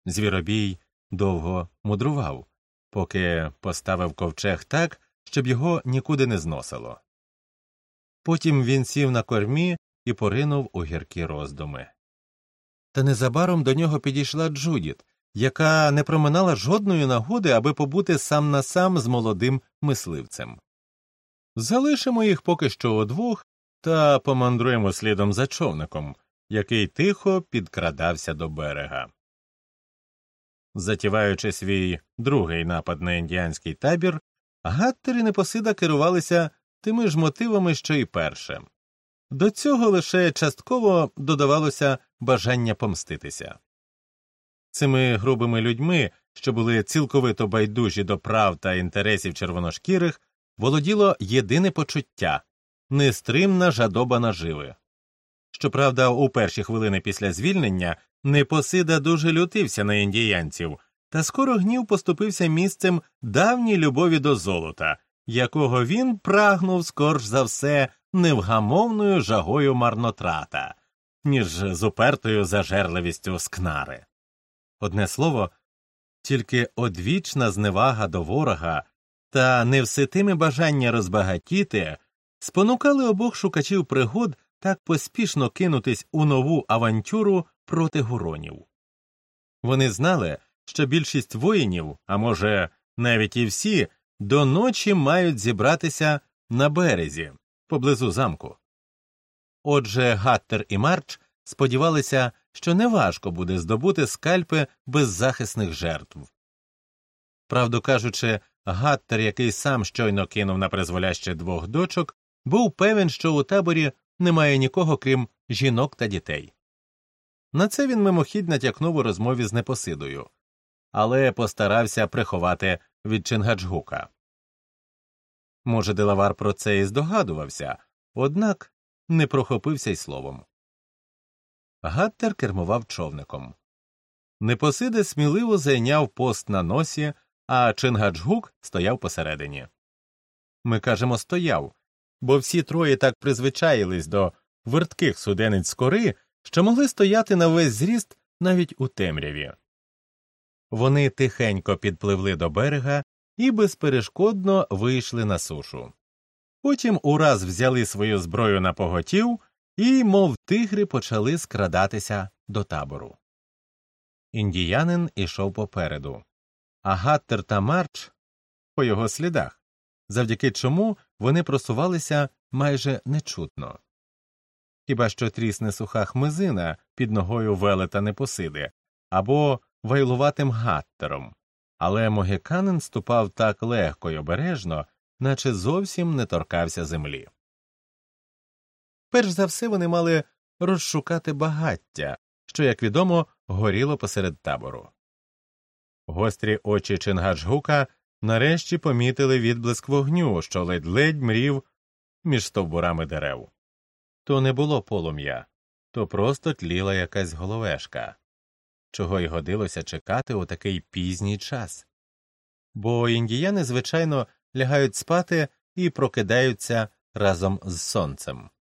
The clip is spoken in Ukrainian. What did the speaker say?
Звіробій довго мудрував, поки поставив ковчег так, щоб його нікуди не зносило. Потім він сів на кормі і поринув у гіркі роздуми. Та незабаром до нього підійшла Джудіт, яка не проминала жодної нагоди, аби побути сам на сам з молодим мисливцем. «Залишимо їх поки що удвох та помандруємо слідом за човником, який тихо підкрадався до берега». Затіваючи свій другий напад на індіанський табір, Гаттер і Непосида керувалися тими ж мотивами, що й перше. До цього лише частково додавалося бажання помститися. Цими грубими людьми, що були цілковито байдужі до прав та інтересів червоношкірих, володіло єдине почуття – нестримна жадоба наживи. Щоправда, у перші хвилини після звільнення Непосида дуже лютився на індіянців, та скоро гнів поступився місцем давній любові до золота, якого він прагнув скорш за все невгамовною жагою марнотрата, ніж з упертою зажерливістю скнари. Одне слово, тільки одвічна зневага до ворога та невситиме бажання розбагатіти спонукали обох шукачів пригод так поспішно кинутись у нову авантюру проти гуронів. Вони знали, що більшість воїнів, а може навіть і всі, до ночі мають зібратися на березі, поблизу замку. Отже, Гаттер і Марч сподівалися, що неважко буде здобути скальпи беззахисних жертв. Правду кажучи, Гаттер, який сам щойно кинув на призволяще двох дочок, був певен, що у таборі немає нікого, крім жінок та дітей. На це він мимохідь натякнув у розмові з Непосидою, але постарався приховати від Чингаджгука. Може, Делавар про це і здогадувався, однак не прохопився й словом. Гаттер кермував човником. Непосида сміливо зайняв пост на носі, а Чингаджгук стояв посередині. Ми кажемо «стояв», бо всі троє так призвичаїлись до вертких судениць з кори, що могли стояти на весь зріст навіть у темряві. Вони тихенько підпливли до берега і безперешкодно вийшли на сушу. Потім ураз взяли свою зброю на поготів і, мов тигри, почали скрадатися до табору. Індіянин ішов попереду, а Гаттер та Марч – по його слідах, завдяки чому вони просувалися майже нечутно. Хіба що трісне суха хмизина під ногою велета Непосиди, або вайлуватим Гаттером, але могиканин ступав так легко й обережно, наче зовсім не торкався землі. Перш за все вони мали розшукати багаття, що, як відомо, горіло посеред табору. Гострі очі Чингаджгука нарешті помітили відблиск вогню, що ледь-ледь мрів між стовбурами дерев. То не було полум'я, то просто тліла якась головешка, чого й годилося чекати у такий пізній час. Бо індіяни, звичайно, лягають спати і прокидаються разом з сонцем.